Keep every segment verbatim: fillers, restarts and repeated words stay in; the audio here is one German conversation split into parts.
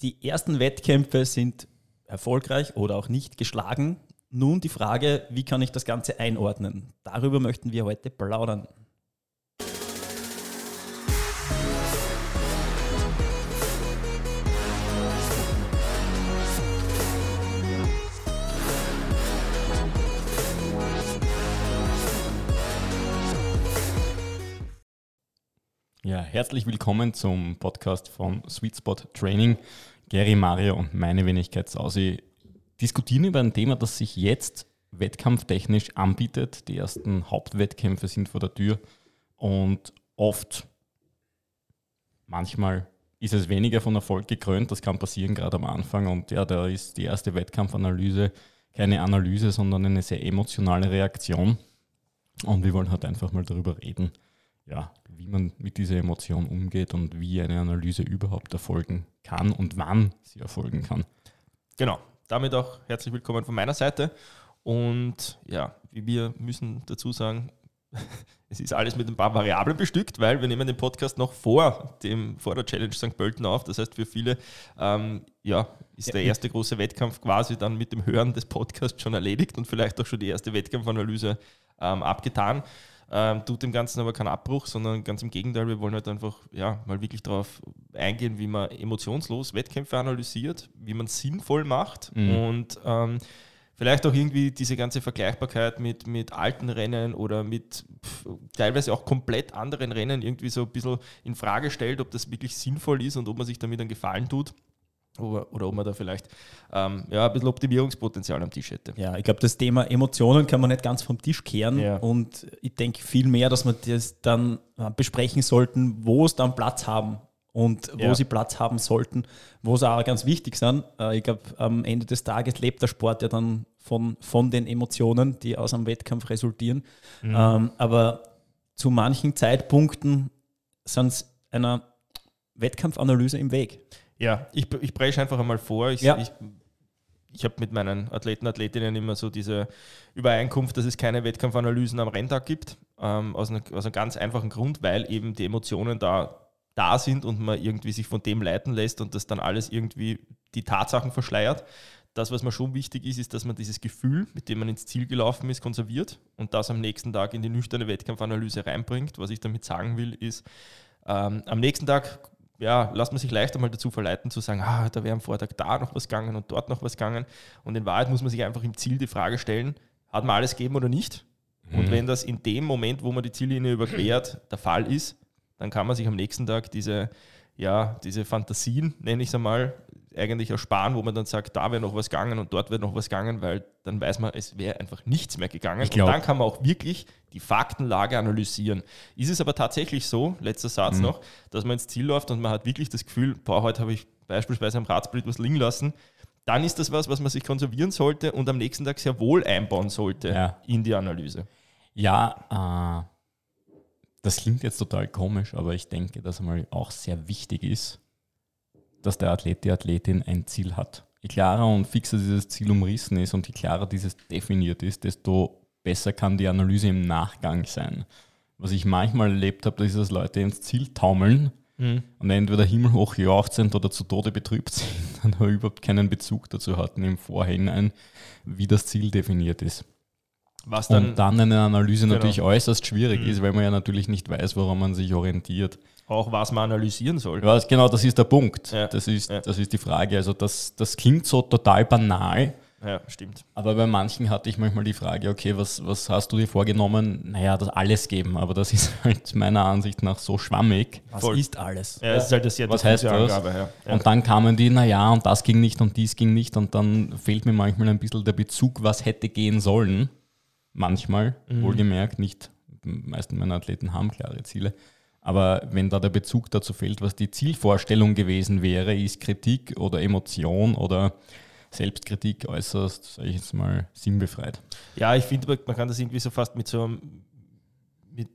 Die ersten Wettkämpfe sind erfolgreich oder auch nicht geschlagen. Nun die Frage, wie kann ich das Ganze einordnen? Darüber möchten wir heute plaudern. Ja, herzlich willkommen zum Podcast von Sweet Spot Training. Gary, Mario und meine Wenigkeit Sausi diskutieren über ein Thema, das sich jetzt wettkampftechnisch anbietet. Die ersten Hauptwettkämpfe sind vor der Tür und oft, manchmal ist es weniger von Erfolg gekrönt. Das kann passieren gerade am Anfang und ja, da ist die erste Wettkampfanalyse keine Analyse, sondern eine sehr emotionale Reaktion. Und wir wollen halt einfach mal darüber reden, ja, wie man mit dieser Emotion umgeht und wie eine Analyse überhaupt erfolgen kann und wann sie erfolgen kann. Genau, damit auch herzlich willkommen von meiner Seite. Und ja, wir müssen dazu sagen, es ist alles mit ein paar Variablen bestückt, weil wir nehmen den Podcast noch vor, dem, vor der Challenge Sankt Pölten auf. Das heißt, für viele ähm, ja, ist der erste große Wettkampf quasi dann mit dem Hören des Podcasts schon erledigt und vielleicht auch schon die erste Wettkampfanalyse ähm, abgetan. Ähm, tut dem Ganzen aber keinen Abbruch, sondern ganz im Gegenteil, wir wollen halt einfach ja, mal wirklich darauf eingehen, wie man emotionslos Wettkämpfe analysiert, wie man es sinnvoll macht mhm. und ähm, vielleicht auch irgendwie diese ganze Vergleichbarkeit mit, mit alten Rennen oder mit pff, teilweise auch komplett anderen Rennen irgendwie so ein bisschen in Frage stellt, ob das wirklich sinnvoll ist und ob man sich damit einen Gefallen tut. Oder, oder ob man da vielleicht ähm, ja, ein bisschen Optimierungspotenzial am Tisch hätte. Ja, ich glaube, das Thema Emotionen kann man nicht ganz vom Tisch kehren. Ja. Und ich denke viel mehr, dass wir das dann besprechen sollten, wo es dann Platz haben und wo ja. sie Platz haben sollten, wo sie auch ganz wichtig sind. Ich glaube, am Ende des Tages lebt der Sport ja dann von, von den Emotionen, die aus einem Wettkampf resultieren. Mhm. Ähm, aber zu manchen Zeitpunkten sind es einer Wettkampfanalyse im Weg. Ja, ich, ich breche einfach einmal vor. Ich, ja. ich, ich habe mit meinen Athleten, Athletinnen immer so diese Übereinkunft, dass es keine Wettkampfanalysen am Renntag gibt. Ähm, aus, einer, aus einem ganz einfachen Grund, weil eben die Emotionen da, da sind und man irgendwie sich von dem leiten lässt und das dann alles irgendwie die Tatsachen verschleiert. Das, was mir schon wichtig ist, ist, dass man dieses Gefühl, mit dem man ins Ziel gelaufen ist, konserviert und das am nächsten Tag in die nüchterne Wettkampfanalyse reinbringt. Was ich damit sagen will, ist, ähm, am nächsten Tag ja, lässt man sich leicht einmal dazu verleiten, zu sagen, ah, da wäre am Vortag da noch was gegangen und dort noch was gegangen. Und in Wahrheit muss man sich einfach im Ziel die Frage stellen, hat man alles gegeben oder nicht? Mhm. Und wenn das in dem Moment, wo man die Ziellinie überquert, der Fall ist, dann kann man sich am nächsten Tag diese, ja, diese Fantasien, nenne ich es einmal, eigentlich ersparen, wo man dann sagt, da wäre noch was gegangen und dort wäre noch was gegangen, weil dann weiß man, es wäre einfach nichts mehr gegangen. Und dann kann man auch wirklich die Faktenlage analysieren. Ist es aber tatsächlich so, letzter Satz mhm. noch, dass man ins Ziel läuft und man hat wirklich das Gefühl, boah, heute habe ich beispielsweise am Radsplit was liegen lassen, dann ist das was, was man sich konservieren sollte und am nächsten Tag sehr wohl einbauen sollte ja. in die Analyse. Ja, äh, das klingt jetzt total komisch, aber ich denke, dass einmal auch sehr wichtig ist, dass der Athlet, die Athletin ein Ziel hat. Je klarer und fixer dieses Ziel umrissen ist und je klarer dieses definiert ist, desto besser kann die Analyse im Nachgang sein. Was ich manchmal erlebt habe, ist, dass Leute ins Ziel taumeln mhm. und entweder himmelhoch jauchzend oder zu Tode betrübt sind und überhaupt keinen Bezug dazu hatten im Vorhinein, wie das Ziel definiert ist. Was dann, und dann eine Analyse genau. natürlich äußerst schwierig mhm. ist, weil man ja natürlich nicht weiß, woran man sich orientiert. Auch was man analysieren soll. Ja, genau, das ist der Punkt. Ja. Das, ist, ja. das ist die Frage. Also das, das klingt so total banal. Ja, stimmt. Aber bei manchen hatte ich manchmal die Frage, okay, was, was hast du dir vorgenommen? Naja, das alles geben. Aber das ist halt meiner Ansicht nach so schwammig. Was Voll. ist alles? Ja, das ist halt das sehr was heißt das? Angabe, ja. Ja. Und dann kamen die, naja, und das ging nicht und dies ging nicht. Und dann fehlt mir manchmal ein bisschen der Bezug, was hätte gehen sollen. Manchmal, mhm. wohlgemerkt, nicht. Die meisten meiner Athleten haben klare Ziele. Aber wenn da der Bezug dazu fehlt, was die Zielvorstellung gewesen wäre, ist Kritik oder Emotion oder Selbstkritik äußerst, sage ich jetzt mal, sinnbefreit. Ja, ich finde, man kann das irgendwie so fast mit so einem, mit, mit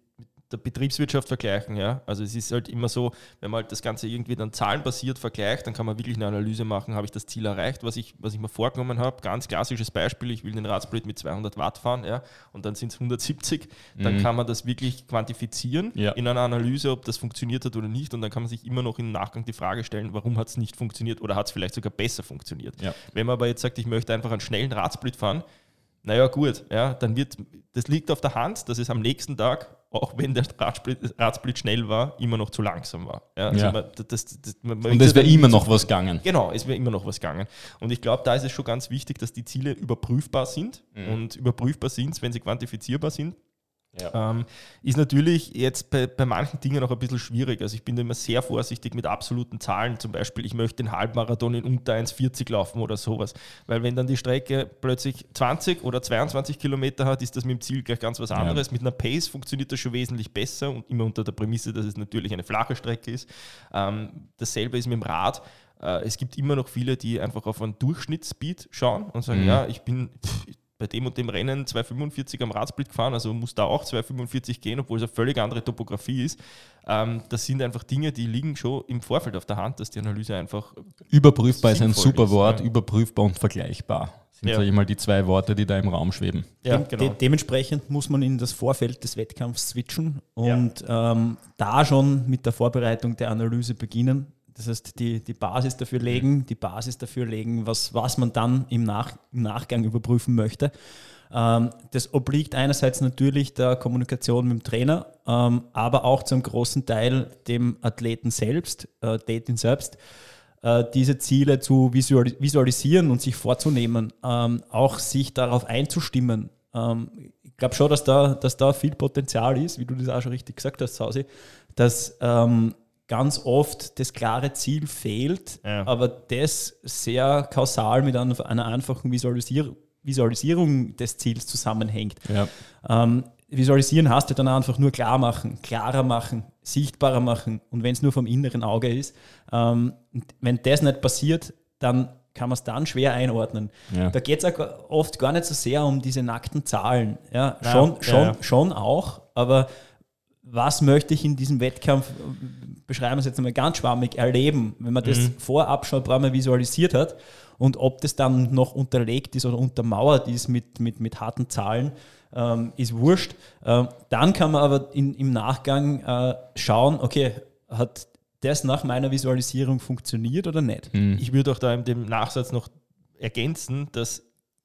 der Betriebswirtschaft vergleichen. Ja? Also es ist halt immer so, wenn man halt das Ganze irgendwie dann zahlenbasiert vergleicht, dann kann man wirklich eine Analyse machen, habe ich das Ziel erreicht, was ich, was ich mir vorgenommen habe. Ganz klassisches Beispiel, ich will den Radsplit mit zweihundert Watt fahren, ja? Und dann sind es hundertsiebzig. Dann mhm. kann man das wirklich quantifizieren ja. in einer Analyse, ob das funktioniert hat oder nicht. Und dann kann man sich immer noch im Nachgang die Frage stellen, warum hat es nicht funktioniert oder hat es vielleicht sogar besser funktioniert. Ja. Wenn man aber jetzt sagt, ich möchte einfach einen schnellen Radsplit fahren, naja gut, ja, dann wird, das liegt auf der Hand, dass es am nächsten Tag, auch wenn der Radsplit, Radsplit schnell war, immer noch zu langsam war. Ja, also ja. man, das, das, man, und es wäre immer noch was gegangen. Genau, es wäre immer noch was gegangen. Und ich glaube, da ist es schon ganz wichtig, dass die Ziele überprüfbar sind mhm. und überprüfbar sind, wenn sie quantifizierbar sind. Ja. Ähm, ist natürlich jetzt bei, bei manchen Dingen auch ein bisschen schwierig. Also ich bin da immer sehr vorsichtig mit absoluten Zahlen. Zum Beispiel, ich möchte den Halbmarathon in unter eins vierzig laufen oder sowas. Weil wenn dann die Strecke plötzlich zwanzig oder zweiundzwanzig Kilometer hat, ist das mit dem Ziel gleich ganz was anderes. Ja. Mit einer Pace funktioniert das schon wesentlich besser und immer unter der Prämisse, dass es natürlich eine flache Strecke ist. Ähm, dasselbe ist mit dem Rad. Äh, es gibt immer noch viele, die einfach auf einen Durchschnittsspeed schauen und sagen, mhm. ja, ich bin... Pff, bei dem und dem Rennen zwei fünfundvierzig am Radsplit gefahren, also muss da auch zwei fünfundvierzig gehen, obwohl es eine völlig andere Topografie ist. Ähm, das sind einfach Dinge, die liegen schon im Vorfeld auf der Hand, dass die Analyse einfach überprüfbar ist ein super Wort, ja. überprüfbar und vergleichbar. Sind, ja. sage ich mal, die zwei Worte, die da im Raum schweben. Ja, Dem, genau. de- dementsprechend muss man in das Vorfeld des Wettkampfs switchen und ja. ähm, da schon mit der Vorbereitung der Analyse beginnen. Das heißt, die, die Basis dafür legen, die Basis dafür legen, was, was man dann im, Nach, im Nachgang überprüfen möchte. Ähm, das obliegt einerseits natürlich der Kommunikation mit dem Trainer, ähm, aber auch zum großen Teil dem Athleten selbst, äh, Athletin selbst, äh, diese Ziele zu visualis- visualisieren und sich vorzunehmen, ähm, auch sich darauf einzustimmen. Ähm, ich glaube schon, dass da, dass da viel Potenzial ist, wie du das auch schon richtig gesagt hast, Sausi, dass ähm, ganz oft das klare Ziel fehlt, ja. aber das sehr kausal mit einer, einer einfachen Visualisier- Visualisierung des Ziels zusammenhängt. Ja. Ähm, visualisieren heißt ja dann einfach nur klar machen, klarer machen, sichtbarer machen und wenn es nur vom inneren Auge ist. Ähm, wenn das nicht passiert, dann kann man es dann schwer einordnen. Ja. Da geht es auch oft gar nicht so sehr um diese nackten Zahlen. Ja, ja, schon, schon, ja. schon auch, aber was möchte ich in diesem Wettkampf, beschreiben wir es jetzt einmal ganz schwammig, erleben, wenn man das mhm. vorab schon ein paar Mal visualisiert hat und ob das dann noch unterlegt ist oder untermauert ist mit, mit, mit harten Zahlen, ähm, ist wurscht. Ähm, dann kann man aber in, im Nachgang äh, schauen, okay, hat das nach meiner Visualisierung funktioniert oder nicht? Mhm. Ich würde auch da in dem Nachsatz noch ergänzen, dass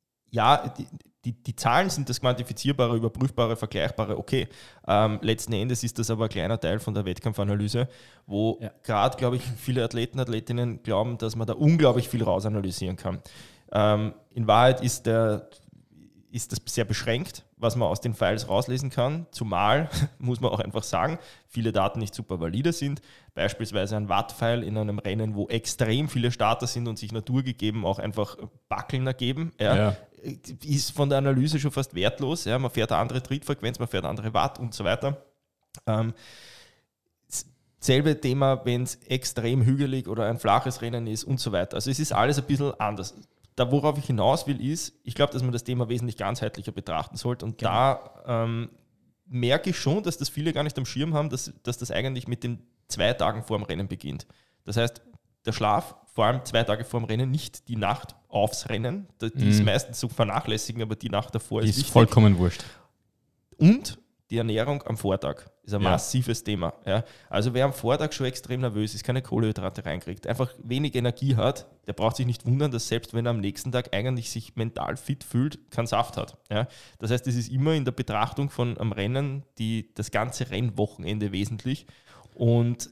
ja, die, Die, die Zahlen sind das quantifizierbare, überprüfbare, vergleichbare, okay. Ähm, letzten Endes ist das aber ein kleiner Teil von der Wettkampfanalyse, wo ja. gerade, glaube ich, viele Athleten, Athletinnen glauben, dass man da unglaublich viel rausanalysieren kann. Ähm, in Wahrheit ist, der, ist das sehr beschränkt, was man aus den Files rauslesen kann, zumal, muss man auch einfach sagen, viele Daten nicht super valide sind. Beispielsweise ein Watt-File in einem Rennen, wo extrem viele Starter sind und sich naturgegeben auch einfach Backeln ergeben. Ja. Ja. Ist von der Analyse schon fast wertlos. Ja. Man fährt eine andere Trittfrequenz, man fährt andere Watt und so weiter. Ähm, selbe Thema, wenn es extrem hügelig oder ein flaches Rennen ist und so weiter. Also es ist alles ein bisschen anders. Da, worauf ich hinaus will, ist, ich glaube, dass man das Thema wesentlich ganzheitlicher betrachten sollte. Und genau. da ähm, merke ich schon, dass das viele gar nicht am Schirm haben, dass, dass das eigentlich mit den zwei Tagen vor dem Rennen beginnt. Das heißt, der Schlaf, vor allem zwei Tage vor dem Rennen, nicht die Nacht aufs Rennen. Die mhm. ist meistens zu vernachlässigen, aber die Nacht davor die ist, ist wichtig. Vollkommen wurscht. Und die Ernährung am Vortag ist ein ja. massives Thema. Ja. Also wer am Vortag schon extrem nervös ist, keine Kohlenhydrate reinkriegt, einfach wenig Energie hat, der braucht sich nicht wundern, dass selbst wenn er am nächsten Tag eigentlich sich mental fit fühlt, keinen Saft hat. Ja. Das heißt, es ist immer in der Betrachtung von einem Rennen die, das ganze Rennwochenende wesentlich. Und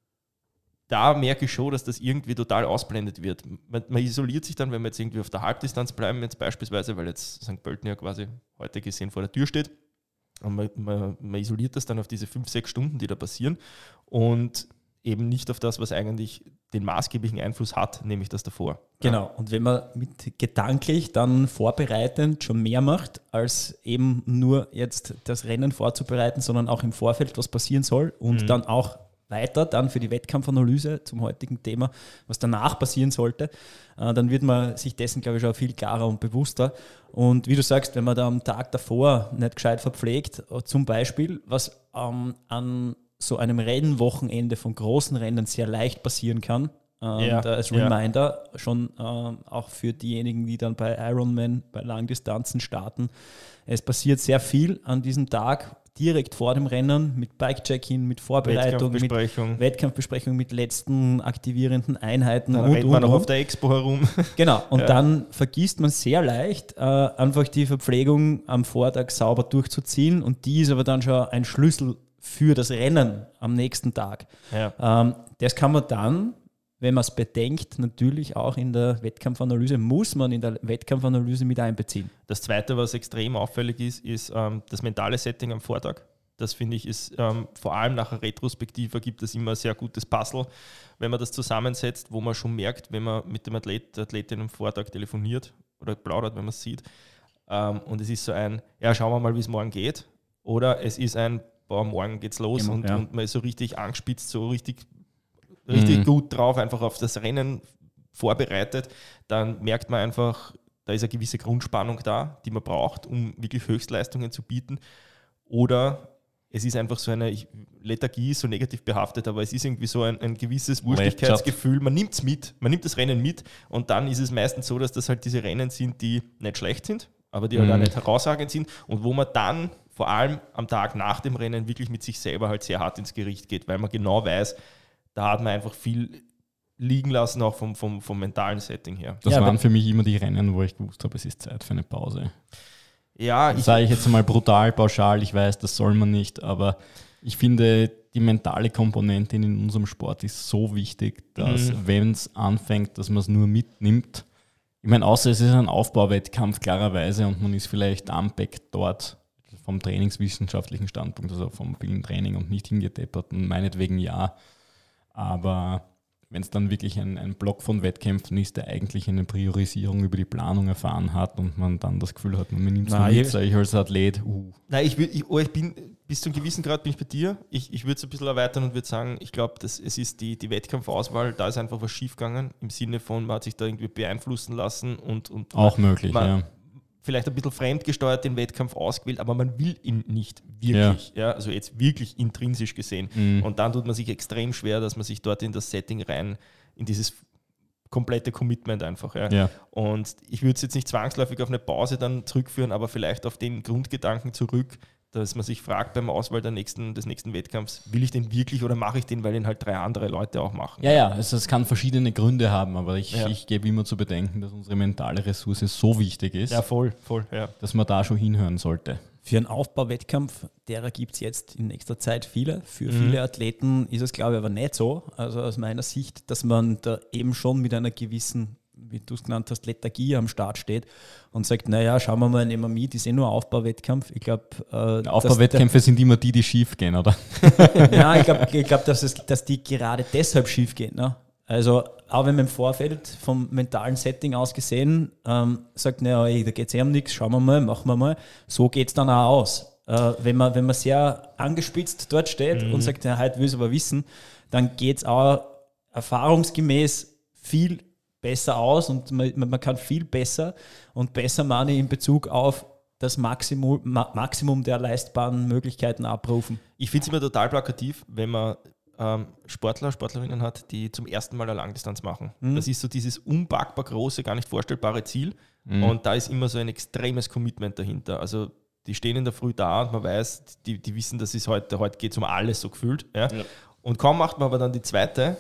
da merke ich schon, dass das irgendwie total ausblendet wird. Man, man isoliert sich dann, wenn wir jetzt irgendwie auf der Halbdistanz bleiben, jetzt beispielsweise, weil jetzt Sankt Pölten ja quasi heute gesehen vor der Tür steht. Und man, man, man isoliert das dann auf diese fünf, sechs Stunden, die da passieren und eben nicht auf das, was eigentlich den maßgeblichen Einfluss hat, nämlich das davor. Genau, ja. Und wenn man mit gedanklich dann vorbereitend schon mehr macht, als eben nur jetzt das Rennen vorzubereiten, sondern auch im Vorfeld, was passieren soll und mhm. dann auch weiter dann für die Wettkampfanalyse zum heutigen Thema, was danach passieren sollte, äh, dann wird man sich dessen, glaube ich, schon viel klarer und bewusster. Und wie du sagst, wenn man da am Tag davor nicht gescheit verpflegt, zum Beispiel, was ähm, an so einem Rennwochenende von großen Rennen sehr leicht passieren kann, äh, ja, als ja. Reminder, schon äh, auch für diejenigen, die dann bei Ironman, bei Langdistanzen starten. Es passiert sehr viel an diesem Tag, direkt vor dem Rennen, mit Bike-Check-In, mit Vorbereitung, mit Wettkampfbesprechung, mit letzten aktivierenden Einheiten. Dann und, rennt man und, noch und. auf der Expo herum. Genau, und ja. dann vergisst man sehr leicht, äh, einfach die Verpflegung am Vortag sauber durchzuziehen, und die ist aber dann schon ein Schlüssel für das Rennen am nächsten Tag. Ja. Ähm, das kann man dann, wenn man es bedenkt, natürlich auch in der Wettkampfanalyse, muss man in der Wettkampfanalyse mit einbeziehen. Das Zweite, was extrem auffällig ist, ist ähm, das mentale Setting am Vortag. Das finde ich ist, ähm, vor allem nach einer Retrospektive gibt es immer ein sehr gutes Puzzle, wenn man das zusammensetzt, wo man schon merkt, wenn man mit dem Athlet, der Athletin am Vortag telefoniert oder plaudert, wenn man es sieht. Ähm, und es ist so ein, ja, schauen wir mal, wie es morgen geht. Oder es ist ein, boah, morgen geht's los, Immer, und, ja. und man ist so richtig angespitzt, so richtig richtig mhm. gut drauf, einfach auf das Rennen vorbereitet, dann merkt man einfach, da ist eine gewisse Grundspannung da, die man braucht, um wirklich Höchstleistungen zu bieten. Oder es ist einfach so eine, Lethargie ist so negativ behaftet, aber es ist irgendwie so ein, ein gewisses Wurstigkeitsgefühl. Man nimmt es mit, man nimmt das Rennen mit, und dann ist es meistens so, dass das halt diese Rennen sind, die nicht schlecht sind, aber die mhm. halt auch nicht herausragend sind, und wo man dann vor allem am Tag nach dem Rennen wirklich mit sich selber halt sehr hart ins Gericht geht, weil man genau weiß, da hat man einfach viel liegen lassen, auch vom, vom, vom mentalen Setting her. Das ja, waren für mich immer die Rennen, wo ich gewusst habe, es ist Zeit für eine Pause. Ja, das sage ich jetzt mal brutal, pauschal, ich weiß, das soll man nicht, aber ich finde, die mentale Komponente in unserem Sport ist so wichtig, dass, mhm. wenn es anfängt, dass man es nur mitnimmt. Ich meine, außer es ist ein Aufbauwettkampf, klarerweise, und man ist vielleicht am Back dort vom trainingswissenschaftlichen Standpunkt, also vom vielen Training und nicht hingedeppert, und meinetwegen ja. Aber wenn es dann wirklich ein, ein Block von Wettkämpfen ist, der eigentlich eine Priorisierung über die Planung erfahren hat, und man dann das Gefühl hat, man nimmt es mit, sage ich als Athlet. Uh. Nein, ich, will, ich, oh, ich bin, bis zu einem gewissen Grad bin ich bei dir. Ich, ich würde es ein bisschen erweitern und würde sagen, ich glaube, es ist die, die Wettkampfauswahl, da ist einfach was schiefgegangen, im Sinne von, man hat sich da irgendwie beeinflussen lassen. und, und Auch man, möglich, man, ja. Vielleicht ein bisschen fremdgesteuert den Wettkampf ausgewählt, aber man will ihn nicht wirklich, ja. Ja, also jetzt wirklich intrinsisch gesehen. Mhm. Und dann tut man sich extrem schwer, dass man sich dort in das Setting rein, in dieses komplette Commitment einfach. Ja. Ja. Und ich würde es jetzt nicht zwangsläufig auf eine Pause dann zurückführen, aber vielleicht auf den Grundgedanken zurück, dass man sich fragt beim Auswahl der nächsten, des nächsten Wettkampfs, will ich den wirklich oder mache ich den, weil ihn halt drei andere Leute auch machen? Ja, ja, also es kann verschiedene Gründe haben, aber ich, ja. ich gebe immer zu bedenken, dass unsere mentale Ressource so wichtig ist, ja, voll, voll, ja. dass man da schon hinhören sollte. Für einen Aufbauwettkampf, derer gibt es jetzt in nächster Zeit viele. Für mhm. viele Athleten ist es, glaube ich, aber nicht so. Also aus meiner Sicht, dass man da eben schon mit einer gewissen, wie du es genannt hast, Lethargie am Start steht und sagt, naja, schauen wir mal, nehmen wir mit, ist eh nur ein Aufbauwettkampf. Ich glaube, äh, Aufbauwettkämpfe der, sind immer die, die schief gehen, oder? Ja, ich glaube, ich glaub, dass, dass die gerade deshalb schief gehen. Ne? Also auch wenn man im Vorfeld vom mentalen Setting aus gesehen ähm, sagt, naja, ey, da geht es eh um nichts, schauen wir mal, machen wir mal, so geht es dann auch aus. Äh, wenn, man, wenn man sehr angespitzt dort steht mhm. und sagt, ja, heute will ich es aber wissen, dann geht es auch erfahrungsgemäß viel besser aus, und man, man kann viel besser und besser meine in Bezug auf das Maximum, Ma- Maximum der leistbaren Möglichkeiten abrufen. Ich finde es immer total plakativ, wenn man ähm, Sportler, Sportlerinnen hat, die zum ersten Mal eine Langdistanz machen. Mhm. Das ist so dieses unpackbar große, gar nicht vorstellbare Ziel, mhm. und da ist immer so ein extremes Commitment dahinter. Also die stehen in der Früh da und man weiß, die, die wissen, dass es heute, heute geht es um alles so gefühlt. Ja? Ja. Und kaum macht man aber dann die zweite,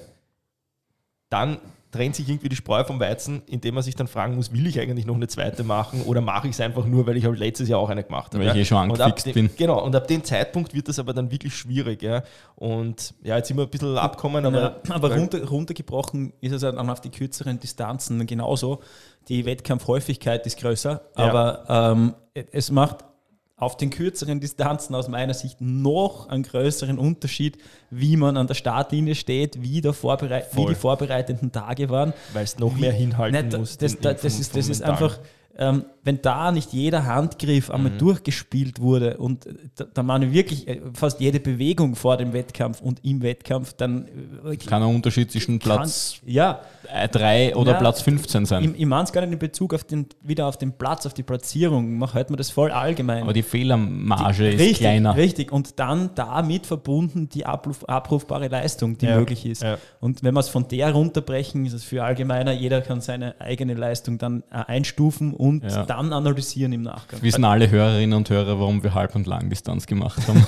dann trennt sich irgendwie die Spreu vom Weizen, indem man sich dann fragen muss, will ich eigentlich noch eine zweite machen oder mache ich es einfach nur, weil ich halt letztes Jahr auch eine gemacht habe. Weil ja? ich eh schon angefixt dem, bin. Genau, und ab dem Zeitpunkt wird das aber dann wirklich schwierig. Ja? Und ja, jetzt sind wir ein bisschen abkommen. Aber, ja, aber runter, runtergebrochen ist es dann auf die kürzeren Distanzen genauso. Die Wettkampfhäufigkeit ist größer, ja. aber ähm, es macht auf den kürzeren Distanzen aus meiner Sicht noch einen größeren Unterschied, wie man an der Startlinie steht, wie, der Vorbereit- wie die vorbereitenden Tage waren. Weil es noch wie, mehr hinhalten nicht, muss. Das, das, das, ist, das ist einfach, ähm, wenn da nicht jeder Handgriff einmal mhm. durchgespielt wurde und da, da man wirklich fast jede Bewegung vor dem Wettkampf und im Wettkampf, dann kann ein Unterschied zwischen Platz kann, ja, drei oder ja, Platz fünfzehn sein. Ich, ich meine es gar nicht in Bezug auf den, wieder auf den Platz, auf die Platzierung, man hört mir das voll allgemein. Aber die Fehlermarge die, ist richtig, kleiner. Richtig, und dann damit verbunden die abruf, abrufbare Leistung, die ja. möglich ist. Ja. Und wenn wir es von der runterbrechen, ist es für allgemeiner, jeder kann seine eigene Leistung dann äh, einstufen und ja. dann analysieren im Nachgang. Wissen alle Hörerinnen und Hörer, warum wir Halb- und Langdistanz gemacht haben.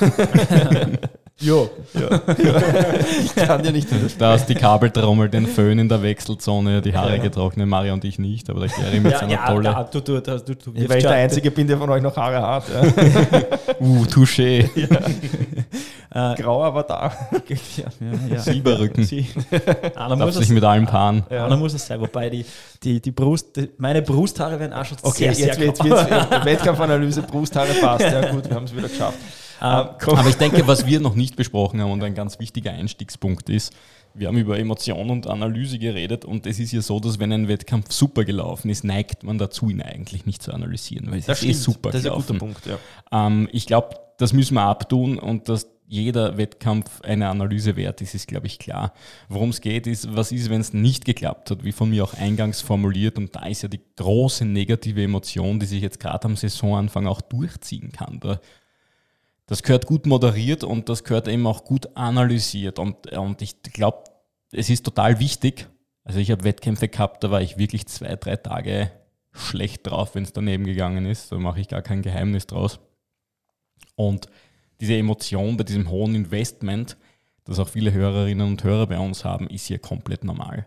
Jo. Ja. Ich kann dir nicht widersprechen. Da ist die Kabeltrommel, den Föhn in der Wechselzone, die Haare ja. getrocknet, Mario und ich nicht, aber der Gary mit ja, seiner ja, Tolle. Ja, du, du, du, du, du Weil ich der Einzige bin, der von euch noch Haare hat. Ja. uh, touché. Ja. Grau, aber da. Ja, ja, ja. Silberrücken. Sie, darf sich mit allen Paaren. Ja. Einer muss es sein, wobei die, die, die Brust, die, meine Brusthaare werden auch schon okay, sehr, sehr jetzt wird es Wettkampfanalyse, Brusthaare passt. Ja gut, wir haben es wieder geschafft. Um, aber ich denke, was wir noch nicht besprochen haben und ein ganz wichtiger Einstiegspunkt ist, wir haben über Emotion und Analyse geredet und es ist ja so, dass wenn ein Wettkampf super gelaufen ist, neigt man dazu, ihn eigentlich nicht zu analysieren, weil es das ist stimmt, eh super das gelaufen. ist ein guter Punkt, ja. Um, ich glaube, das müssen wir abtun und dass jeder Wettkampf eine Analyse wert ist, ist, glaube ich, klar. Worum es geht, ist, was ist, wenn es nicht geklappt hat, wie von mir auch eingangs formuliert, und da ist ja die große negative Emotion, die sich jetzt gerade am Saisonanfang auch durchziehen kann. Da Das gehört gut moderiert und das gehört eben auch gut analysiert. Und, und ich glaube, es ist total wichtig. Also ich habe Wettkämpfe gehabt, da war ich wirklich zwei, drei Tage schlecht drauf, wenn es daneben gegangen ist. Da mache ich gar kein Geheimnis draus. Und diese Emotion bei diesem hohen Investment, das auch viele Hörerinnen und Hörer bei uns haben, ist hier komplett normal.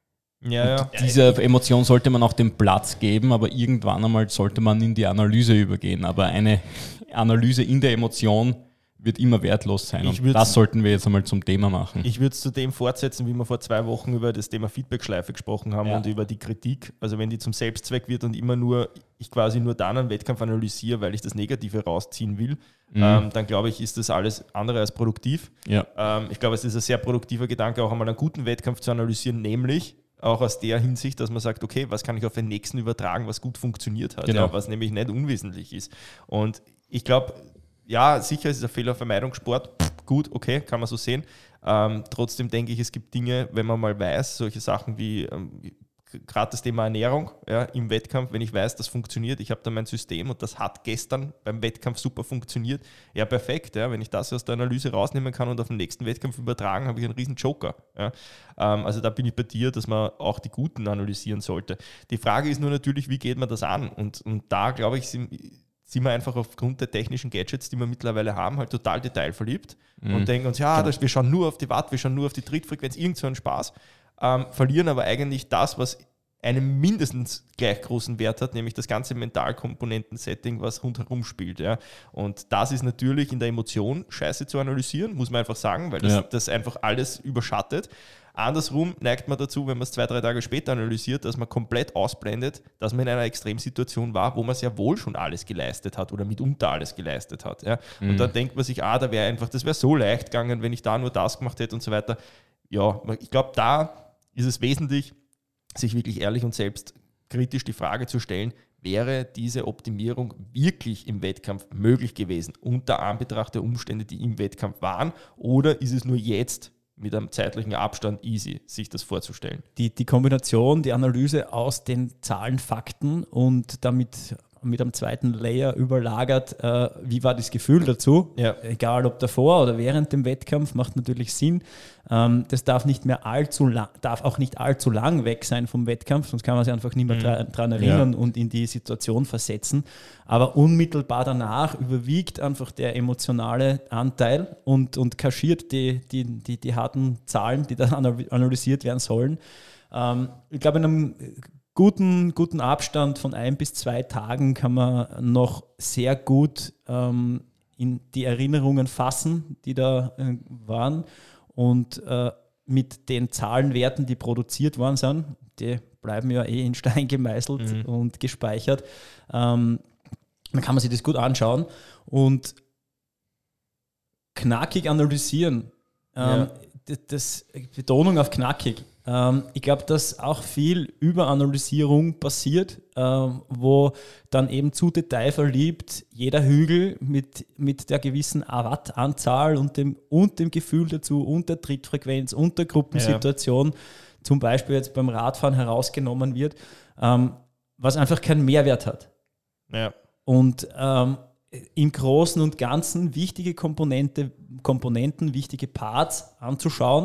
Ja, ja. Diese Emotion sollte man auch den Platz geben, aber irgendwann einmal sollte man in die Analyse übergehen. Aber eine Analyse in der Emotion wird immer wertlos sein. Und das sollten wir jetzt einmal zum Thema machen. Ich würde es zu dem fortsetzen, wie wir vor zwei Wochen über das Thema Feedback-Schleife gesprochen haben, ja, und über die Kritik. Also wenn die zum Selbstzweck wird und immer nur, ich quasi nur dann einen Wettkampf analysiere, weil ich das Negative rausziehen will, mhm. ähm, dann glaube ich, ist das alles andere als produktiv. Ja. Ähm, ich glaube, es ist ein sehr produktiver Gedanke, auch einmal einen guten Wettkampf zu analysieren, nämlich auch aus der Hinsicht, dass man sagt, okay, was kann ich auf den nächsten übertragen, was gut funktioniert hat, genau. ja, was nämlich nicht unwesentlich ist. Und ich glaube, ja, sicher ist es ein Fehlervermeidungssport, gut, okay, kann man so sehen. Ähm, trotzdem denke ich, es gibt Dinge, wenn man mal weiß, solche Sachen wie ähm, gerade das Thema Ernährung, ja, im Wettkampf, wenn ich weiß, das funktioniert, ich habe da mein System und das hat gestern beim Wettkampf super funktioniert, ja, perfekt, ja, wenn ich das aus der Analyse rausnehmen kann und auf den nächsten Wettkampf übertragen, habe ich einen riesen Joker. Ja. Ähm, also da bin ich bei dir, dass man auch die Guten analysieren sollte. Die Frage ist nur natürlich, wie geht man das an? Und, und da, glaube ich, sind, sind wir einfach aufgrund der technischen Gadgets, die wir mittlerweile haben, halt total detailverliebt mhm. und denken uns, ja, genau. das, wir schauen nur auf die Watt, wir schauen nur auf die Trittfrequenz, irgend so einen Spaß. Ähm, verlieren aber eigentlich das, was einen mindestens gleich großen Wert hat, nämlich das ganze Mentalkomponenten-Setting, was rundherum spielt. Ja. Und das ist natürlich in der Emotion scheiße zu analysieren, muss man einfach sagen, weil das, ja. das einfach alles überschattet. Andersrum neigt man dazu, wenn man es zwei, drei Tage später analysiert, dass man komplett ausblendet, dass man in einer Extremsituation war, wo man sehr wohl schon alles geleistet hat oder mitunter alles geleistet hat. Ja. Mhm. Und dann denkt man sich, ah, da wäre einfach, das wäre so leicht gegangen, wenn ich da nur das gemacht hätte und so weiter. Ja, ich glaube, da ist es wesentlich, sich wirklich ehrlich und selbstkritisch die Frage zu stellen, wäre diese Optimierung wirklich im Wettkampf möglich gewesen, unter Anbetracht der Umstände, die im Wettkampf waren, oder ist es nur jetzt mit einem zeitlichen Abstand easy, sich das vorzustellen? Die, die Kombination, die Analyse aus den Zahlen, Fakten und damit mit einem zweiten Layer überlagert, äh, wie war das Gefühl dazu, ja. egal ob davor oder während dem Wettkampf, macht natürlich Sinn. Ähm, das darf nicht mehr allzu lang, darf auch nicht allzu lang weg sein vom Wettkampf, sonst kann man sich einfach nicht mehr mhm. daran erinnern ja. und in die Situation versetzen. Aber unmittelbar danach überwiegt einfach der emotionale Anteil und, und kaschiert die, die, die, die harten Zahlen, die dann analysiert werden sollen. Ähm, ich glaube, in einem Guten, guten Abstand von ein bis zwei Tagen kann man noch sehr gut ähm, in die Erinnerungen fassen, die da äh, waren, und äh, mit den Zahlenwerten, die produziert worden sind, die bleiben ja eh in Stein gemeißelt mhm. und gespeichert, ähm, dann kann man sich das gut anschauen und knackig analysieren. Ähm, ja. das, das Betonung auf knackig. Ähm, ich glaube, dass auch viel Überanalysierung passiert, ähm, wo dann eben zu detailverliebt jeder Hügel mit, mit der gewissen Wattanzahl und dem, und dem Gefühl dazu und der Trittfrequenz und der Gruppensituation ja. zum Beispiel jetzt beim Radfahren herausgenommen wird, ähm, was einfach keinen Mehrwert hat. Ja. Und ähm, im Großen und Ganzen wichtige Komponente, Komponenten, wichtige Parts anzuschauen,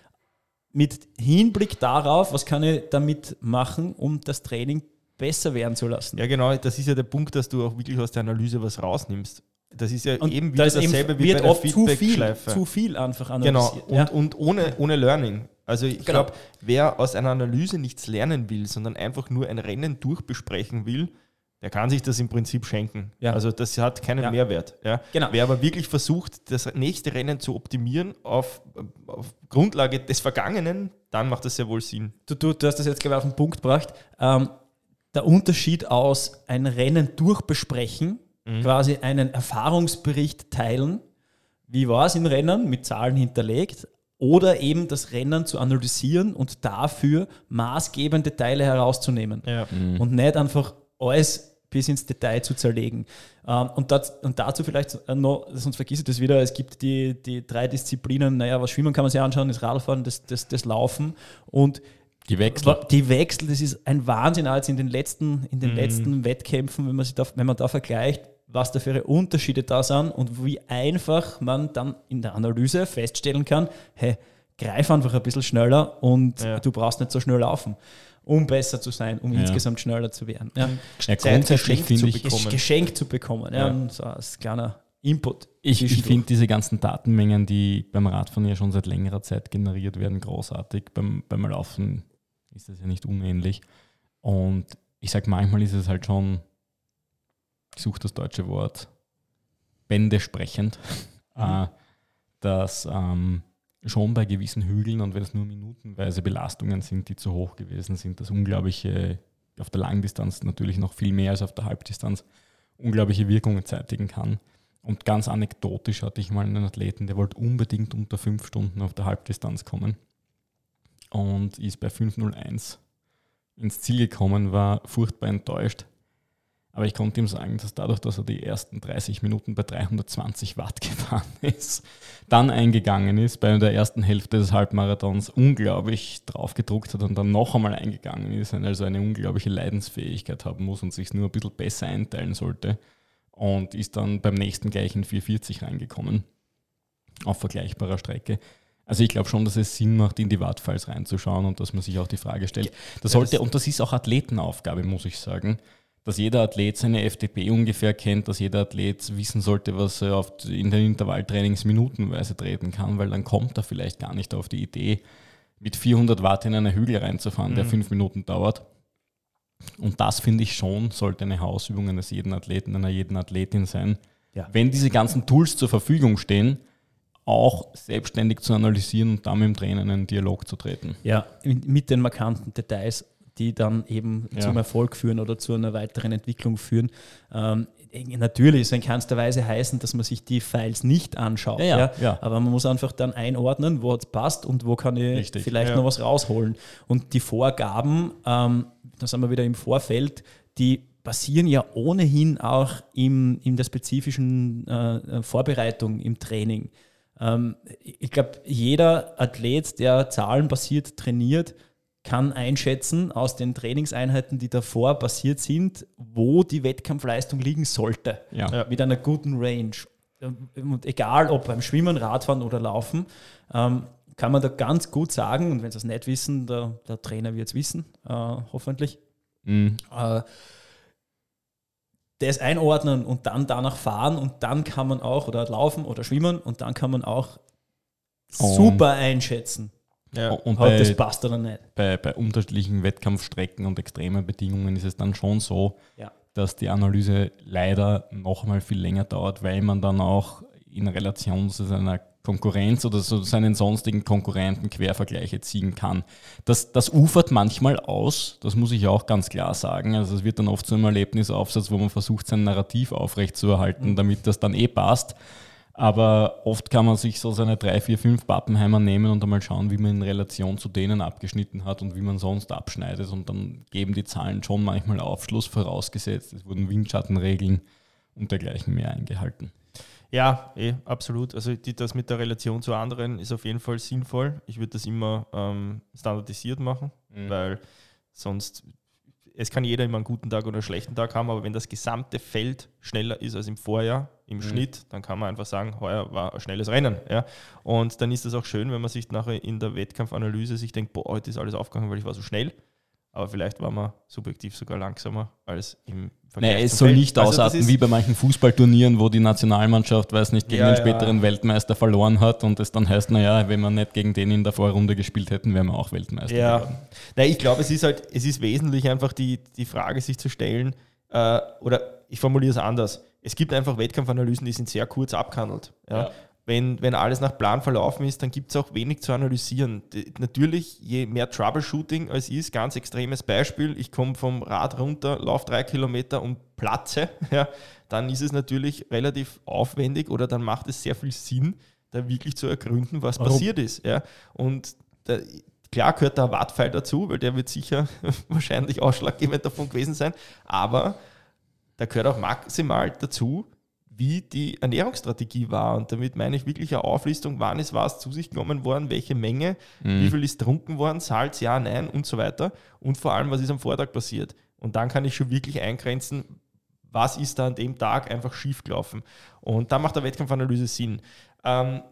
mit Hinblick darauf, was kann ich damit machen, um das Training besser werden zu lassen. Ja, genau, das ist ja der Punkt, dass du auch wirklich aus der Analyse was rausnimmst. Das ist ja und eben wieder dasselbe wie bei der Feedback-Schleife. Zu viel einfach analysiert. Genau, und, ja. und ohne, ohne Learning. Also ich genau. glaube, wer aus einer Analyse nichts lernen will, sondern einfach nur ein Rennen durchbesprechen will, der kann sich das im Prinzip schenken. Ja. Also das hat keinen ja. Mehrwert. Ja. Genau. Wer aber wirklich versucht, das nächste Rennen zu optimieren auf, auf Grundlage des Vergangenen, dann macht das sehr wohl Sinn. Du, du, du hast das jetzt gerade auf den Punkt gebracht. Ähm, der Unterschied aus ein Rennen durchbesprechen, mhm. quasi einen Erfahrungsbericht teilen, wie war es im Rennen, mit Zahlen hinterlegt, oder eben das Rennen zu analysieren und dafür maßgebende Teile herauszunehmen. Ja. Mhm. Und nicht einfach alles bis ins Detail zu zerlegen. Und, das, und dazu vielleicht noch, sonst vergiss ich das wieder, es gibt die, die drei Disziplinen, naja, was Schwimmen kann man sich anschauen, das Radfahren, das, das, das Laufen und die Wechsel. Die Wechsel, das ist ein Wahnsinn, als in den letzten, in den mhm. letzten Wettkämpfen, wenn man, sich da, wenn man da vergleicht, was da für Unterschiede da sind und wie einfach man dann in der Analyse feststellen kann, hey, greif einfach ein bisschen schneller und ja. du brauchst nicht so schnell laufen, um besser zu sein, um ja. insgesamt schneller zu werden. Ja. Ja, grundsätzlich finde ich, bekommen. geschenkt zu bekommen. Ja. Ja. So als kleiner Input. Ich, ich finde diese ganzen Datenmengen, die beim Radfahren ja schon seit längerer Zeit generiert werden, großartig. Beim, beim Laufen ist das ja nicht unähnlich. Und ich sage, manchmal ist es halt schon, ich suche das deutsche Wort, bändesprechend, mhm. äh, dass ähm, schon bei gewissen Hügeln und wenn es nur minutenweise Belastungen sind, die zu hoch gewesen sind, das unglaubliche, auf der Langdistanz natürlich noch viel mehr als auf der Halbdistanz, unglaubliche Wirkungen zeitigen kann. Und ganz anekdotisch hatte ich mal einen Athleten, der wollte unbedingt unter fünf Stunden auf der Halbdistanz kommen und ist bei fünf null eins ins Ziel gekommen, war furchtbar enttäuscht. Aber ich konnte ihm sagen, dass dadurch, dass er die ersten dreißig Minuten bei dreihundertzwanzig Watt gefahren ist, dann eingegangen ist, bei der ersten Hälfte des Halbmarathons unglaublich drauf gedruckt hat und dann noch einmal eingegangen ist, also eine unglaubliche Leidensfähigkeit haben muss und sich nur ein bisschen besser einteilen sollte und ist dann beim nächsten gleich in vier vierzig reingekommen, auf vergleichbarer Strecke. Also ich glaube schon, dass es Sinn macht, in die Wattfiles reinzuschauen und dass man sich auch die Frage stellt. Das sollte, und das ist auch Athletenaufgabe, muss ich sagen, dass jeder Athlet seine F T P ungefähr kennt, dass jeder Athlet wissen sollte, was er auf in den Intervalltrainings minutenweise treten kann, weil dann kommt er vielleicht gar nicht auf die Idee, mit vierhundert Watt in einen Hügel reinzufahren, mhm. der fünf Minuten dauert. Und das, finde ich schon, sollte eine Hausübung eines jeden Athleten, einer jeden Athletin sein. Ja. Wenn diese ganzen Tools zur Verfügung stehen, auch selbstständig zu analysieren und dann mit dem Trainer in einen Dialog zu treten. Ja, mit den markanten Details, die dann eben ja. zum Erfolg führen oder zu einer weiteren Entwicklung führen. Ähm, natürlich soll in keinster Weise heißen, dass man sich die Files nicht anschaut. Ja, ja, ja. Ja. Aber man muss einfach dann einordnen, wo es passt und wo kann ich Richtig, vielleicht ja. noch was rausholen. Und die Vorgaben, ähm, da sind wir wieder im Vorfeld, die basieren ja ohnehin auch im, in der spezifischen äh, Vorbereitung im Training. Ähm, ich glaube, jeder Athlet, der zahlenbasiert trainiert, kann einschätzen aus den Trainingseinheiten, die davor passiert sind, wo die Wettkampfleistung liegen sollte. Ja. Mit einer guten Range. Und egal, ob beim Schwimmen, Radfahren oder Laufen, ähm, kann man da ganz gut sagen, und wenn sie es nicht wissen, der, der Trainer wird es wissen, äh, hoffentlich, mhm. äh, das einordnen und dann danach fahren und dann kann man auch, oder laufen oder schwimmen, und dann kann man auch oh. super einschätzen. Ja. Und bei, das passt oder nicht. Bei, bei unterschiedlichen Wettkampfstrecken und extremen Bedingungen ist es dann schon so, ja. dass die Analyse leider noch mal viel länger dauert, weil man dann auch in Relation zu seiner Konkurrenz oder zu seinen sonstigen Konkurrenten Quervergleiche ziehen kann. Das, das ufert manchmal aus, das muss ich auch ganz klar sagen. Also es wird dann oft zu einem Erlebnisaufsatz, wo man versucht, sein Narrativ aufrechtzuerhalten, mhm. damit das dann eh passt. Aber oft kann man sich so seine drei, vier, fünf Pappenheimer nehmen und einmal schauen, wie man in Relation zu denen abgeschnitten hat und wie man sonst abschneidet. Und dann geben die Zahlen schon manchmal Aufschluss, vorausgesetzt. Es wurden Windschattenregeln und dergleichen mehr eingehalten. Ja, eh, absolut. Also die, das mit der Relation zu anderen ist auf jeden Fall sinnvoll. Ich würde das immer ähm, standardisiert machen, mhm. weil sonst... Es kann jeder immer einen guten Tag oder einen schlechten Tag haben, aber wenn das gesamte Feld schneller ist als im Vorjahr, im mhm. Schnitt, dann kann man einfach sagen, heuer war ein schnelles Rennen. Ja? Und dann ist das auch schön, wenn man sich nachher in der Wettkampfanalyse sich denkt, boah, heute ist alles aufgegangen, weil ich war so schnell. Aber vielleicht war man subjektiv sogar langsamer als im Vergleich. Naja, es soll Feld. Nicht also ausarten wie bei manchen Fußballturnieren, wo die Nationalmannschaft, weiß nicht, gegen ja, den späteren ja. Weltmeister verloren hat und es dann heißt, naja, wenn wir nicht gegen den in der Vorrunde gespielt hätten, wären wir auch Weltmeister ja. geworden. Nein, ich glaube, es ist halt, es ist wesentlich einfach die, die Frage, sich zu stellen, äh, oder ich formuliere es anders. Es gibt einfach Wettkampfanalysen, die sind sehr kurz abgehandelt. Ja. Ja. Wenn, wenn alles nach Plan verlaufen ist, dann gibt es auch wenig zu analysieren. Die, natürlich, je mehr Troubleshooting es ist, ganz extremes Beispiel, ich komme vom Rad runter, laufe drei Kilometer und platze, ja, dann ist es natürlich relativ aufwendig oder dann macht es sehr viel Sinn, da wirklich zu ergründen, was Warum? passiert ist. Ja. Und da, klar gehört der Wattpfeil dazu, weil der wird sicher wahrscheinlich ausschlaggebend davon gewesen sein, aber da gehört auch maximal dazu, wie die Ernährungsstrategie war. Und damit meine ich wirklich eine Auflistung, wann ist was zu sich genommen worden, welche Menge, mhm. wie viel ist getrunken worden, Salz, ja, nein und so weiter. Und vor allem, was ist am Vortag passiert. Und dann kann ich schon wirklich eingrenzen, was ist da an dem Tag einfach schief gelaufen. Und da macht der Wettkampfanalyse Sinn. Ähm,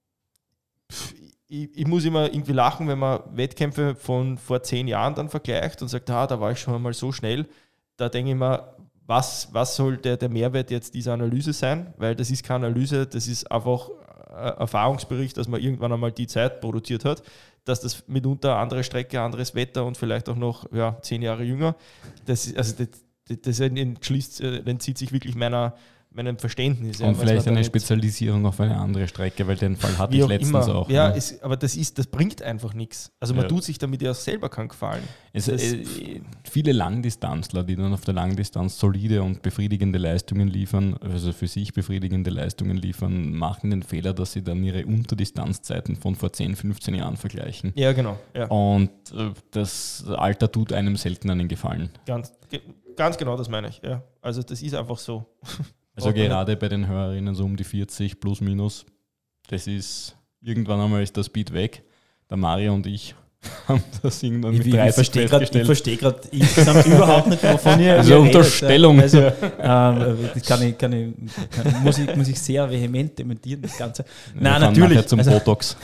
ich, ich muss immer irgendwie lachen, wenn man Wettkämpfe von vor zehn Jahren dann vergleicht und sagt, ah, da war ich schon einmal so schnell. Da denke ich mir, Was, was soll der, der Mehrwert jetzt dieser Analyse sein? Weil das ist keine Analyse, das ist einfach ein Erfahrungsbericht, dass man irgendwann einmal die Zeit produziert hat, dass das mitunter andere Strecke, anderes Wetter und vielleicht auch noch ja, zehn Jahre jünger, das, ist, also das, das entschließt, entzieht sich wirklich meiner, meinem Verständnis. Und ja, vielleicht eine Spezialisierung auf eine andere Strecke, weil den Fall hatte ich letztens immer. auch. Ja, ne? es, aber das, ist, das bringt einfach nichts. Also man ja. tut sich damit ja selber keinen Gefallen. Es, äh, viele Langdistanzler, die dann auf der Langdistanz solide und befriedigende Leistungen liefern, also für sich befriedigende Leistungen liefern, machen den Fehler, dass sie dann ihre Unterdistanzzeiten von vor zehn, fünfzehn Jahren vergleichen. Ja, genau. Ja. Und äh, das Alter tut einem selten einen Gefallen. Ganz, ganz genau, das meine ich. Ja. Also das ist einfach so. Also okay. Gerade bei den Hörerinnen so um die vierzig plus minus, das ist, irgendwann einmal ist der Speed weg. Der Mario und ich haben das irgendwann mit dreißig festgestellt. Ich verstehe gerade insgesamt überhaupt nicht, wovon ihr Also Unterstellung. Also, ähm, das kann ich, kann ich, kann, muss, ich, muss ich sehr vehement dementieren, das Ganze. Nein, ja, natürlich. Zum also, Botox.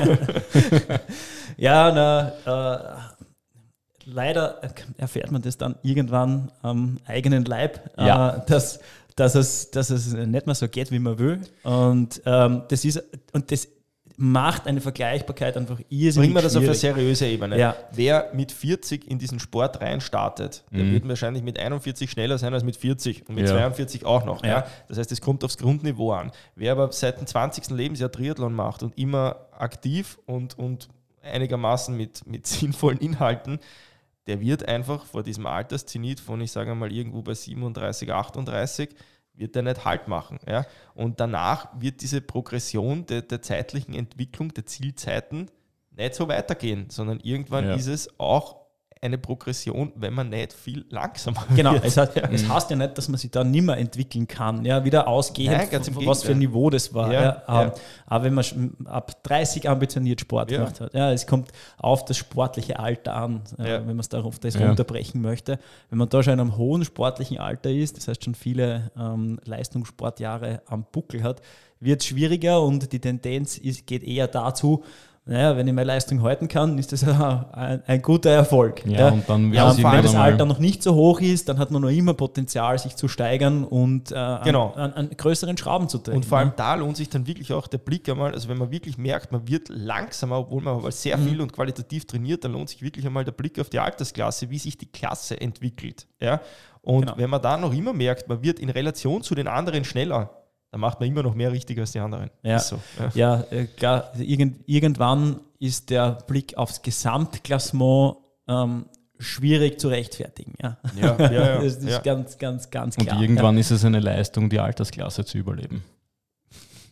Ja, na, äh, leider erfährt man das dann irgendwann am eigenen Leib, ja. äh, dass Dass es, dass es nicht mehr so geht, wie man will. Und, ähm, das, ist, und das macht eine Vergleichbarkeit einfach irrsinnig Bringen wir das schwierig. auf eine seriöse Ebene. Ja. Wer mit vierzig in diesen Sport rein startet, der mhm. wird wahrscheinlich mit einundvierzig schneller sein als mit vierzig und mit ja. zweiundvierzig auch noch. Ja. Ja. Das heißt, es kommt aufs Grundniveau an. Wer aber seit dem zwanzigsten Lebensjahr Triathlon macht und immer aktiv und, und einigermaßen mit, mit sinnvollen Inhalten, der wird einfach vor diesem Alterszenit von, ich sage mal, irgendwo bei siebenunddreißig, achtunddreißig, wird der nicht Halt machen. Ja? Und danach wird diese Progression der, der zeitlichen Entwicklung, der Zielzeiten nicht so weitergehen, sondern irgendwann ja. ist es auch eine Progression, wenn man nicht viel langsamer genau, wird. Es, hat, ja. es heißt ja nicht, dass man sich da nicht mehr entwickeln kann, ja, wieder ausgehend, Nein, von, was für ein Niveau das war. Ja, ja. Ja. Aber wenn man ab dreißig ambitioniert Sport ja. gemacht hat, ja, es kommt auf das sportliche Alter an, ja. wenn man es darauf das ja. runterbrechen möchte. Wenn man da schon in einem hohen sportlichen Alter ist, das heißt schon viele ähm, Leistungssportjahre am Buckel hat, wird es schwieriger und die Tendenz ist, geht eher dazu, naja, wenn ich meine Leistung halten kann, ist das ein, ein guter Erfolg. Ja, ja. Und dann ja, und vor allem das Alter noch nicht so hoch ist, dann hat man noch immer Potenzial, sich zu steigern und äh, genau. an, an, an größeren Schrauben zu drehen. Und vor allem ja. da lohnt sich dann wirklich auch der Blick einmal, also wenn man wirklich merkt, man wird langsamer, obwohl man aber sehr mhm. viel und qualitativ trainiert, dann lohnt sich wirklich einmal der Blick auf die Altersklasse, wie sich die Klasse entwickelt. Ja? Und genau. wenn man da noch immer merkt, man wird in Relation zu den anderen schneller, dann macht man immer noch mehr richtig als die anderen. Ja, ist so, ja. ja äh, klar, irgend, irgendwann ist der Blick aufs Gesamtklassement ähm, schwierig zu rechtfertigen. Ja, ja, ja, ja das ist ja. ganz, ganz, ganz klar. Und irgendwann ja. ist es eine Leistung, die Altersklasse zu überleben.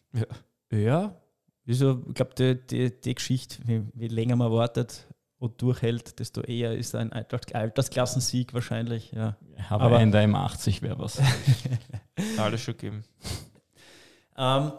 Ja. Ja, also, ich glaube, die, die, die Geschichte, wie, wie länger man wartet und durchhält, desto eher ist ein Altersklassensieg wahrscheinlich. Ja. Aber, Aber in der M achtzig wäre was. Alles schon geben. Ähm,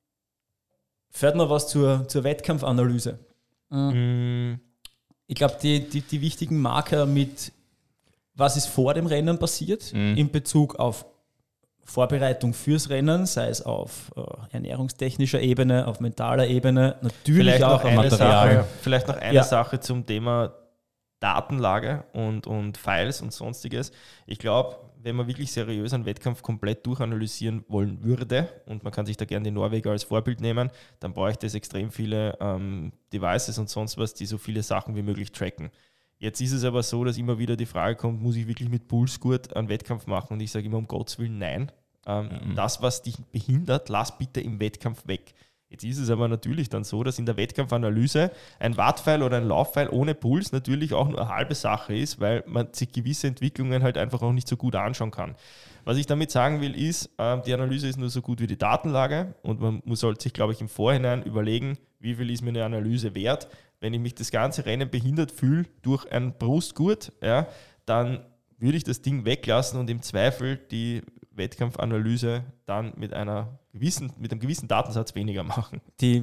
fährt noch was zur, zur Wettkampfanalyse. Mhm. Ich glaube, die, die, die wichtigen Marker mit, was ist vor dem Rennen passiert, mhm. in Bezug auf Vorbereitung fürs Rennen, sei es auf äh, ernährungstechnischer Ebene, auf mentaler Ebene, natürlich vielleicht auch auf Material. Sache, vielleicht noch eine ja. Sache zum Thema Datenlage und, und Files und sonstiges. Ich glaube, wenn man wirklich seriös einen Wettkampf komplett durchanalysieren wollen würde, und man kann sich da gerne die Norweger als Vorbild nehmen, dann bräuchte es extrem viele ähm, Devices und sonst was, die so viele Sachen wie möglich tracken. Jetzt ist es aber so, dass immer wieder die Frage kommt, muss ich wirklich mit Pulsgurt einen Wettkampf machen? Und ich sage immer, um Gottes Willen, nein. Ähm, mhm. Das, was dich behindert, lass bitte im Wettkampf weg. Jetzt ist es aber natürlich dann so, dass in der Wettkampfanalyse ein Wattpfeil oder ein Laufpfeil ohne Puls natürlich auch nur eine halbe Sache ist, weil man sich gewisse Entwicklungen halt einfach auch nicht so gut anschauen kann. Was ich damit sagen will, ist, äh, die Analyse ist nur so gut wie die Datenlage und man muss halt sich, glaube ich, im Vorhinein überlegen, wie viel ist mir eine Analyse wert. Wenn ich mich das ganze Rennen behindert fühle durch ein Brustgurt, ja, dann würde ich das Ding weglassen und im Zweifel die Wettkampfanalyse dann mit einer gewissen, mit einem gewissen Datensatz weniger machen. Die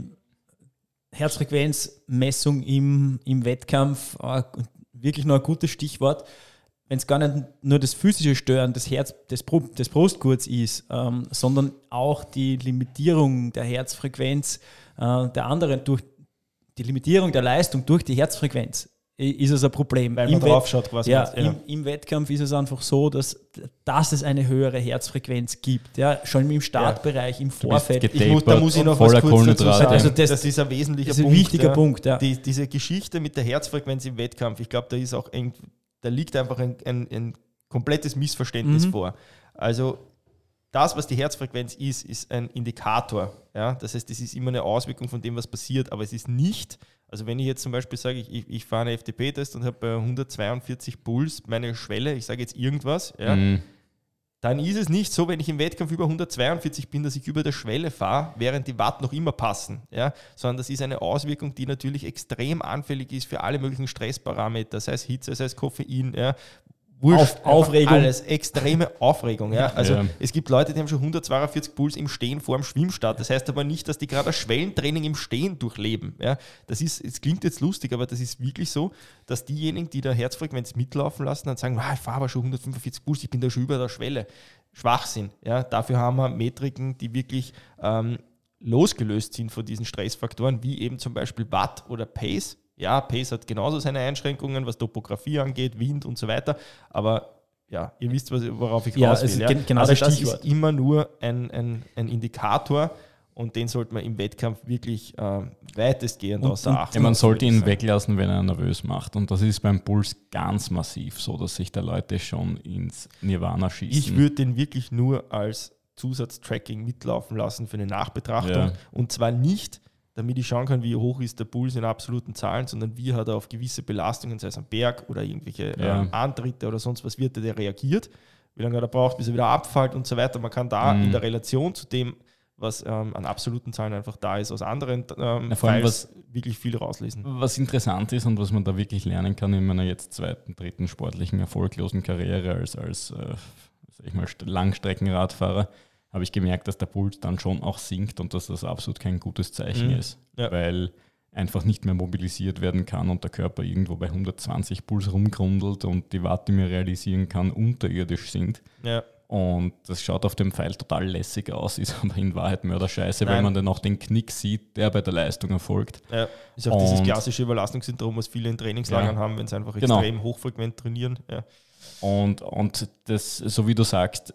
Herzfrequenzmessung im, im Wettkampf, äh, wirklich noch ein gutes Stichwort. Wenn es gar nicht nur das physische Stören des, Herz, des, des Brustgurts ist, ähm, sondern auch die Limitierung der Herzfrequenz äh, der anderen durch die Limitierung der Leistung durch die Herzfrequenz ist es ein Problem. Weil man drauf schaut quasi. Ja, ja. Im, im Wettkampf ist es einfach so, dass, dass es eine höhere Herzfrequenz gibt. Ja, schon im Startbereich, ja. im Vorfeld. Ich muss, da muss ich noch was kurz dazu sagen. Also das, das ist ein wesentlicher ist ein Punkt. wichtiger ja. Punkt. Ja. Die, diese Geschichte mit der Herzfrequenz im Wettkampf, ich glaube, da ist auch eng, da liegt einfach ein, ein, ein komplettes Missverständnis mhm. vor. Also das, was die Herzfrequenz ist, ist ein Indikator. Ja? Das heißt, das ist immer eine Auswirkung von dem, was passiert, aber es ist nicht, also wenn ich jetzt zum Beispiel sage, ich, ich, ich fahre einen F T P-Test und habe bei hundertzweiundvierzig Puls meine Schwelle, ich sage jetzt irgendwas, ja, mhm. dann ist es nicht so, wenn ich im Wettkampf über hundertzweiundvierzig bin, dass ich über der Schwelle fahre, während die Watt noch immer passen, ja? Sondern das ist eine Auswirkung, die natürlich extrem anfällig ist für alle möglichen Stressparameter, sei es Hitze, sei es Koffein, ja? Wurscht, Auf, Aufregung. Alles, extreme Aufregung. Ja? Also ja. Es gibt Leute, die haben schon hundertzweiundvierzig Puls im Stehen vor dem Schwimmstart. Das heißt aber nicht, dass die gerade das Schwellentraining im Stehen durchleben. Ja? Das ist, es klingt jetzt lustig, aber das ist wirklich so, dass diejenigen, die da Herzfrequenz mitlaufen lassen, dann sagen, ah, ich fahre aber schon hundertfünfundvierzig Puls, ich bin da schon über der Schwelle. Schwachsinn. Ja? Dafür haben wir Metriken, die wirklich ähm, losgelöst sind von diesen Stressfaktoren, wie eben zum Beispiel Watt oder Pace. Ja, Pace hat genauso seine Einschränkungen, was Topografie angeht, Wind und so weiter. Aber ja, ihr wisst, worauf ich ja, raus will. Also ja? genau also das ist immer nur ein, ein, ein Indikator und den sollte man im Wettkampf wirklich äh, weitestgehend und, außer Acht lassen. Ja, man sollte ihn weglassen, wenn er nervös macht. Und das ist beim Puls ganz massiv so, dass sich da Leute schon ins Nirvana schießen. Ich würde den wirklich nur als Zusatztracking mitlaufen lassen für eine Nachbetrachtung. Ja. Und zwar nicht, damit ich schauen kann, wie hoch ist der Puls in absoluten Zahlen, sondern wie hat er auf gewisse Belastungen, sei es am Berg oder irgendwelche ja. ähm, Antritte oder sonst was, wird er, der reagiert, wie lange er braucht, bis er wieder abfällt und so weiter. Man kann da mhm. in der Relation zu dem, was ähm, an absoluten Zahlen einfach da ist, aus anderen ähm, ja, vor allem was, wirklich viel rauslesen. Was interessant ist und was man da wirklich lernen kann in meiner jetzt zweiten, dritten sportlichen, erfolglosen Karriere als, als äh, sag ich mal, Langstreckenradfahrer, habe ich gemerkt, dass der Puls dann schon auch sinkt und dass das absolut kein gutes Zeichen mhm. ist, ja. weil einfach nicht mehr mobilisiert werden kann und der Körper irgendwo bei hundertzwanzig Puls rumgrundelt und die Watt, die man realisieren kann, unterirdisch sind. Ja. Und das schaut auf dem Pfeil total lässig aus, ist aber in Wahrheit Mörderscheiße, Nein. weil man dann auch den Knick sieht, der bei der Leistung erfolgt. Ja, ist auch und dieses klassische Überlastungssyndrom, was viele in Trainingslagern ja. haben, wenn sie einfach extrem genau. hochfrequent trainieren. Ja. Und, und das, so wie du sagst,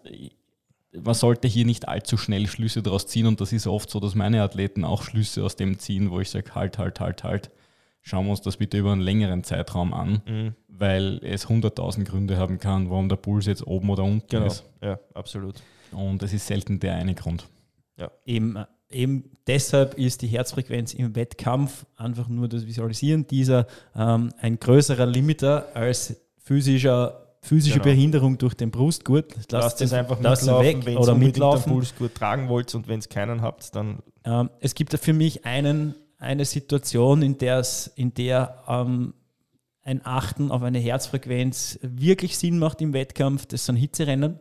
man sollte hier nicht allzu schnell Schlüsse daraus ziehen und das ist oft so, dass meine Athleten auch Schlüsse aus dem ziehen, wo ich sage, halt, halt, halt, halt, schauen wir uns das bitte über einen längeren Zeitraum an, mhm. weil es hunderttausend Gründe haben kann, warum der Puls jetzt oben oder unten genau. ist. Ja, absolut. Und es ist selten der eine Grund. Ja. Eben, eben deshalb ist die Herzfrequenz im Wettkampf einfach nur das Visualisieren dieser ähm, ein größerer Limiter als physischer physische Genau. Behinderung durch den Brustgurt. Lasst es einfach lasst mitlaufen, weg wenn oder ihr unbedingt mitlaufen. einen Pulsgurt tragen wollt und wenn es keinen habt, dann... Ähm, es gibt für mich einen, eine Situation, in, der's, in der ähm, ein Achten auf eine Herzfrequenz wirklich Sinn macht im Wettkampf. Das sind Hitzerennen.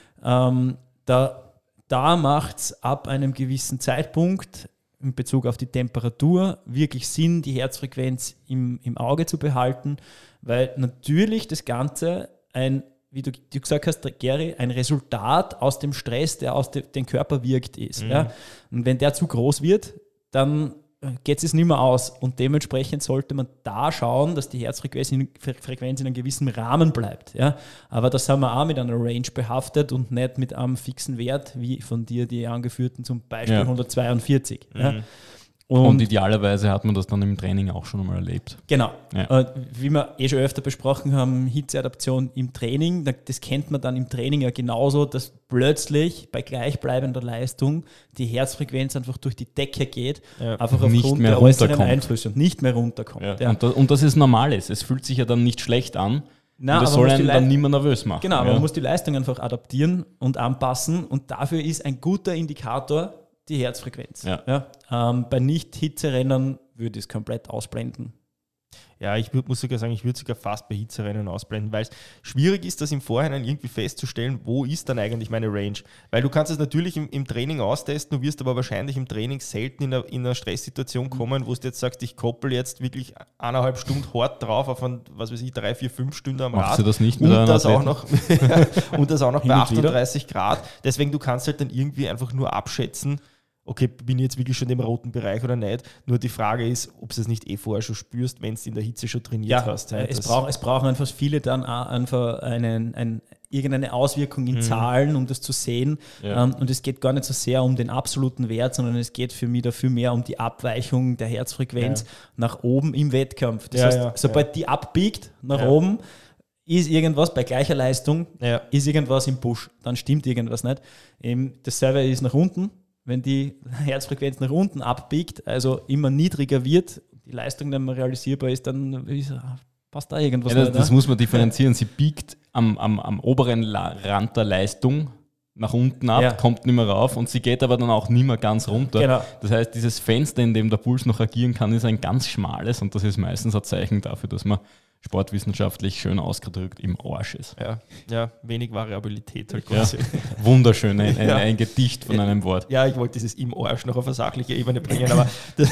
Ähm, da da macht es ab einem gewissen Zeitpunkt in Bezug auf die Temperatur wirklich Sinn, die Herzfrequenz im, im Auge zu behalten, weil natürlich das Ganze ein, wie du, du gesagt hast, Gary, ein Resultat aus dem Stress, der aus de, den Körper wirkt, ist. Mhm. Ja? Und wenn der zu groß wird, dann geht es nicht mehr aus. Und dementsprechend sollte man da schauen, dass die Herzfrequenz in, Frequenz in einem gewissen Rahmen bleibt. Ja? Aber das haben wir auch mit einer Range behaftet und nicht mit einem fixen Wert, wie von dir die angeführten, zum Beispiel ja. hundertzweiundvierzig. Mhm. Ja? Und, und idealerweise hat man das dann im Training auch schon einmal erlebt. Genau. Ja. Äh, wie wir eh schon öfter besprochen haben, Hitzeadaption im Training, das kennt man dann im Training ja genauso, dass plötzlich bei gleichbleibender Leistung die Herzfrequenz einfach durch die Decke geht, ja. einfach nicht aufgrund mehr der äußeren Einflüsse und nicht mehr runterkommt. Ja. Ja. Und, das, und das ist Normales. Es fühlt sich ja dann nicht schlecht an. Nein, und das soll einen dann niemand nervös machen. Genau, ja. man muss die Leistung einfach adaptieren und anpassen und dafür ist ein guter Indikator die Herzfrequenz. Ja. Ja, ähm, bei Nicht-Hitzerennen würde ich es komplett ausblenden. Ja, ich würd, muss sogar sagen, ich würde sogar fast bei Hitzerennen ausblenden, weil es schwierig ist, das im Vorhinein irgendwie festzustellen, wo ist dann eigentlich meine Range. Weil du kannst es natürlich im, im Training austesten, du wirst aber wahrscheinlich im Training selten in eine, in eine Stresssituation kommen, wo du jetzt sagst, ich koppel jetzt wirklich eineinhalb Stunden hart drauf auf ein, was weiß ich, drei, vier, fünf Stunden am Machst Rad. du das nicht mit und, das auch noch, und das auch noch bei Hin und achtunddreißig Grad. Deswegen, du kannst halt dann irgendwie einfach nur abschätzen, okay, bin ich jetzt wirklich schon im roten Bereich oder nicht? Nur die Frage ist, ob du es nicht eh vorher schon spürst, wenn du in der Hitze schon trainiert ja, hast. Ja, es, brauch, es brauchen einfach viele dann auch einfach einen, ein, irgendeine Auswirkung in mhm. Zahlen, um das zu sehen. Ja. Und es geht gar nicht so sehr um den absoluten Wert, sondern es geht für mich dafür mehr um die Abweichung der Herzfrequenz ja. nach oben im Wettkampf. Das ja, heißt, ja, sobald ja. die abbiegt nach ja. oben, ist irgendwas bei gleicher Leistung, ja. ist irgendwas im Busch. Dann stimmt irgendwas nicht. Dasselbe ist nach unten. Wenn die Herzfrequenz nach unten abbiegt, also immer niedriger wird, die Leistung nicht mehr realisierbar ist, dann ist, passt da irgendwas ja, das, nicht. Das muss man differenzieren. Sie biegt am, am, am oberen Rand der Leistung nach unten ab, ja. kommt nicht mehr rauf und sie geht aber dann auch nicht mehr ganz runter. Genau. Das heißt, dieses Fenster, in dem der Puls noch agieren kann, ist ein ganz schmales und das ist meistens ein Zeichen dafür, dass man sportwissenschaftlich schön ausgedrückt im Arsch ist. Ja, ja, wenig Variabilität halt quasi. Ja. Wunderschön, ein, ein, ja. ein Gedicht von ja. einem Wort. Ja, ich wollte dieses im Arsch noch auf eine sachliche Ebene bringen, aber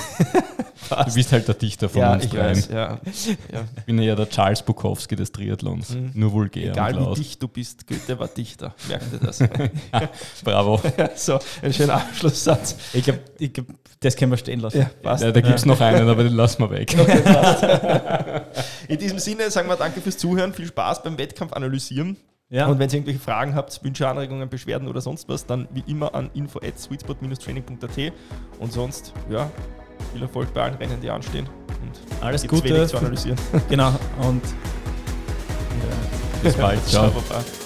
du bist halt der Dichter von ja, uns ich dreien. Weiß, ja. Ja. Ich bin ja der Charles Bukowski des Triathlons, mhm. nur vulgär. Egal und wie laut. dicht du bist, Goethe war Dichter. Merkt ihr das? ja, bravo. So, ein schöner Abschlusssatz. Ich glaube, ich glaub, das können wir stehen lassen. Ja, passt. Ja, da gibt es noch einen, aber den lassen wir weg. Okay, passt. In diesem Sinne sagen wir danke fürs Zuhören, viel Spaß beim Wettkampf analysieren. Ja. Und wenn ihr irgendwelche Fragen habt, Wünsche, Anregungen, Beschwerden oder sonst was, dann wie immer an info at sweetspot training punkt a t. Und sonst, ja, viel Erfolg bei allen Rennen, die anstehen. Und alles Gute. Wenig zu analysieren. Genau. Und ja. bis bald. Ciao. Ciao, Papa.